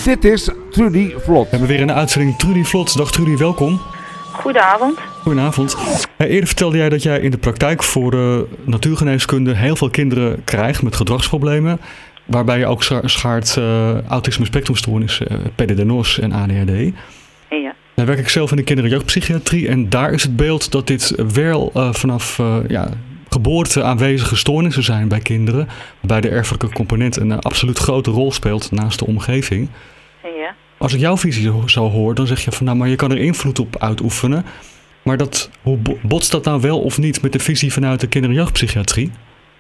Dit is Trudy Vlot. We hebben weer een uitzending Trudy Vlot. Dag Trudy, welkom. Goedenavond. Goedenavond. Eerder vertelde jij dat jij in de praktijk voor natuurgeneeskunde heel veel kinderen krijgt met gedragsproblemen. Waarbij je ook schaart autisme spectrumstoornis, PDD-NOS en ADHD. Ja. Dan werk ik zelf in de kinder- en jeugdpsychiatrie en daar is het beeld dat dit wel vanaf geboorte aanwezige stoornissen zijn bij kinderen. Waarbij de erfelijke component een absoluut grote rol speelt naast de omgeving. Ja. Als ik jouw visie zo hoor, dan zeg je van nou, maar je kan er invloed op uitoefenen. Maar hoe botst dat nou wel of niet met de visie vanuit de kinder- en jeugdpsychiatrie?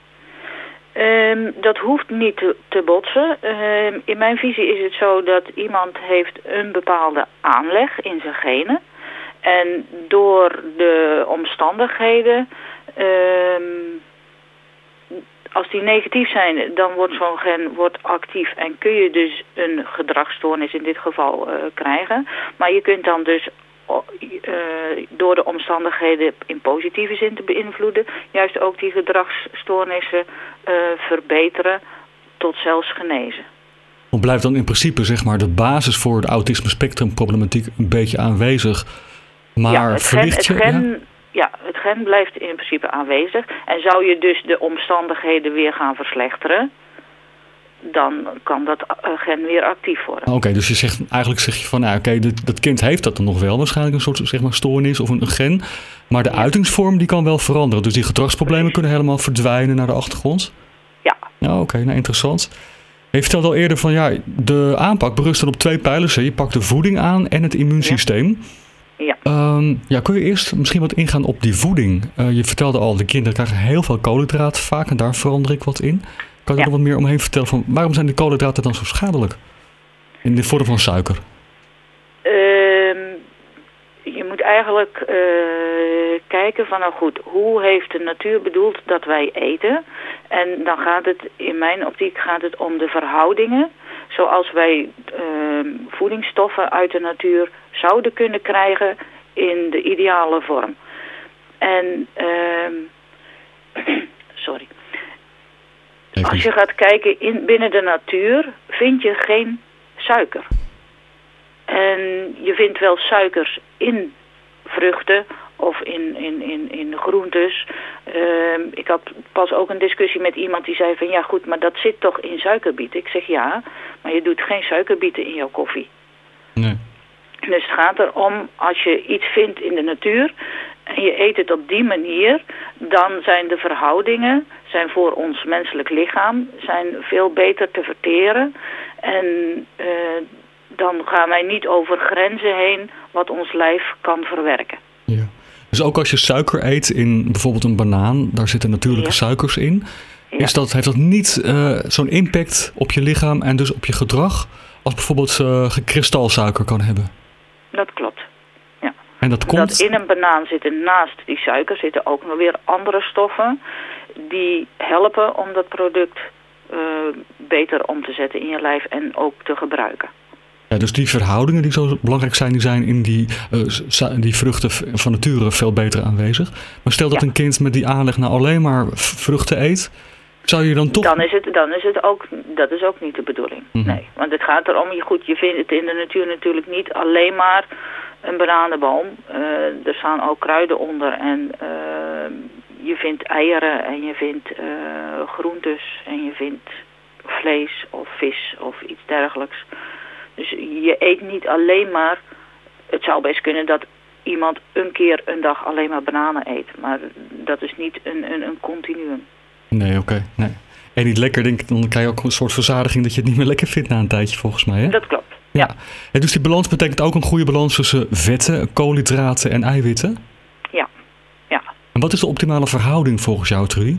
Dat hoeft niet te botsen. In mijn visie is het zo dat iemand heeft een bepaalde aanleg in zijn genen. En door de omstandigheden, als die negatief zijn, dan wordt zo'n gen actief en kun je dus een gedragsstoornis in dit geval krijgen. Maar je kunt dan dus door de omstandigheden in positieve zin te beïnvloeden, juist ook die gedragsstoornissen verbeteren tot zelfs genezen. Of blijft dan in principe zeg maar de basis voor de autisme spectrumproblematiek een beetje aanwezig, maar verlicht je? Het gen blijft in principe aanwezig. En zou je dus de omstandigheden weer gaan verslechteren, dan kan dat gen weer actief worden. Oké, dus eigenlijk zeg je van, dat kind heeft dat dan nog wel waarschijnlijk een soort zeg maar stoornis of een gen, maar de uitingsvorm die kan wel veranderen. Dus die gedragsproblemen kunnen helemaal verdwijnen naar de achtergrond? Ja. Oké, interessant. Je vertelde al eerder van de aanpak berust op 2 pijlers. Je pakt de voeding aan en het immuunsysteem. Ja. Kun je eerst misschien wat ingaan op die voeding? Je vertelde al, de kinderen krijgen heel veel koolhydraten vaak en daar verander ik wat in. Kan je er wat meer omheen vertellen van waarom zijn die koolhydraten dan zo schadelijk? In de vorm van suiker. Je moet eigenlijk kijken van hoe heeft de natuur bedoeld dat wij eten? En dan gaat het, in mijn optiek om de verhoudingen. Zoals wij voedingsstoffen uit de natuur zouden kunnen krijgen in de ideale vorm. En, sorry. Als je gaat kijken binnen de natuur vind je geen suiker. En je vindt wel suikers in vruchten of in groentes. Ik had pas ook een discussie met iemand die zei van ja goed, maar dat zit toch in suikerbieten? Ik zeg ja, maar je doet geen suikerbieten in jouw koffie. Nee. Dus het gaat erom, als je iets vindt in de natuur en je eet het op die manier, dan zijn de verhoudingen voor ons menselijk lichaam veel beter te verteren. En dan gaan wij niet over grenzen heen wat ons lijf kan verwerken. Ja. Dus ook als je suiker eet in bijvoorbeeld een banaan, daar zitten natuurlijke suikers in. Ja. Heeft dat niet zo'n impact op je lichaam en dus op je gedrag als bijvoorbeeld kristalsuiker kan hebben? Dat klopt. Ja. En dat komt? Dat in een banaan zitten naast die suiker zitten ook nog weer andere stoffen die helpen om dat product beter om te zetten in je lijf en ook te gebruiken. Ja, dus die verhoudingen die zo belangrijk zijn, die zijn in die vruchten van nature veel beter aanwezig. Maar stel dat een kind met die aanleg nou alleen maar vruchten eet, zou je dan toch... Dat is ook niet de bedoeling. Mm-hmm. Nee, want het gaat erom, je vindt het in de natuur natuurlijk niet alleen maar een bananenboom. Er staan ook kruiden onder en je vindt eieren en je vindt groentes en je vindt vlees of vis of iets dergelijks. Dus je eet niet alleen maar, het zou best kunnen dat iemand een keer een dag alleen maar bananen eet. Maar dat is niet een continuum. Nee, oké. Nee. En niet lekker, denk ik, dan krijg je ook een soort verzadiging dat je het niet meer lekker vindt na een tijdje volgens mij. Hè? Dat klopt. Ja. En dus die balans betekent ook een goede balans tussen vetten, koolhydraten en eiwitten? Ja. En wat is de optimale verhouding volgens jou, Trudy?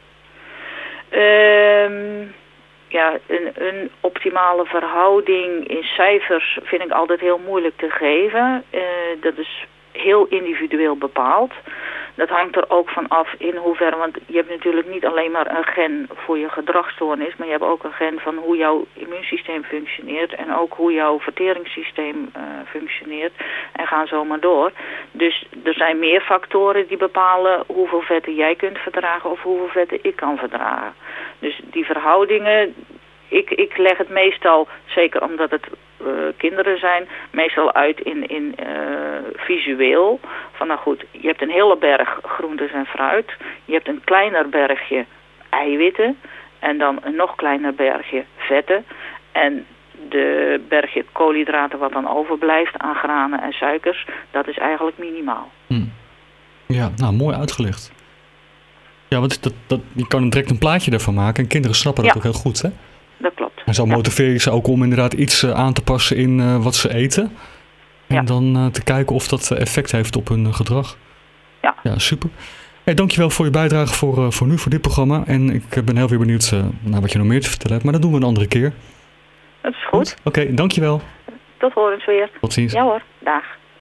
Een optimale verhouding in cijfers vind ik altijd heel moeilijk te geven. Dat is heel individueel bepaald. Dat hangt er ook van af in hoeverre, want je hebt natuurlijk niet alleen maar een gen voor je gedragsstoornis, maar je hebt ook een gen van hoe jouw immuunsysteem functioneert en ook hoe jouw verteringssysteem functioneert en gaan zo maar door. Dus er zijn meer factoren die bepalen hoeveel vetten jij kunt verdragen of hoeveel vetten ik kan verdragen. Dus die verhoudingen, Ik leg het meestal, zeker omdat het kinderen zijn, meestal uit in visueel. Van nou goed, je hebt een hele berg groentes en fruit. Je hebt een kleiner bergje eiwitten. En dan een nog kleiner bergje vetten. En de bergje koolhydraten wat dan overblijft aan granen en suikers, dat is eigenlijk minimaal. Ja, nou mooi uitgelegd. Ja, want je kan direct een plaatje ervan maken en kinderen snappen dat ook heel goed, hè? Dat klopt. En zo motiveer je ze ook om inderdaad iets aan te passen in wat ze eten. En dan te kijken of dat effect heeft op hun gedrag. Ja, super. Hey, dankjewel voor je bijdrage voor nu, voor dit programma. En ik ben heel weer benieuwd naar wat je nog meer te vertellen hebt. Maar dat doen we een andere keer. Dat is goed. Oké, dankjewel. Tot horens weer. Tot ziens. Ja hoor, dag.